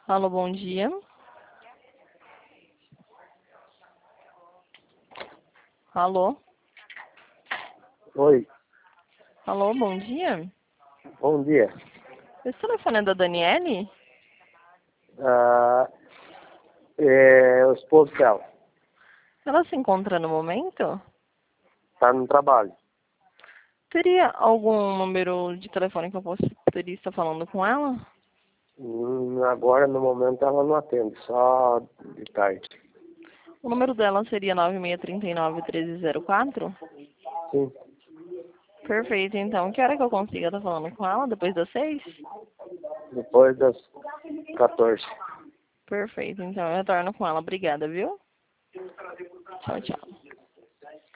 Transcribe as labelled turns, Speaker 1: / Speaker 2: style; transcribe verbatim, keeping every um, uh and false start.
Speaker 1: Alô, bom dia. Alô?
Speaker 2: Oi,
Speaker 1: Alô, bom dia.
Speaker 2: bom dia.
Speaker 1: Esse telefone é da Daniele?
Speaker 2: Ah, é o esposo dela,
Speaker 1: Ela se encontra no momento?
Speaker 2: tá no trabalho.
Speaker 1: Teria algum número de telefone que eu possa, poderia estar falando com ela?
Speaker 2: Hum, agora, no momento, ela não atende, só de tarde.
Speaker 1: O número dela seria nove seis três nove, um três zero quatro?
Speaker 2: Sim,
Speaker 1: Perfeito, então. Que hora que eu consiga estar falando com ela? Depois das seis?
Speaker 2: depois das quatorze.
Speaker 1: Perfeito, então eu retorno com ela. Obrigada, viu? Tchau, tchau.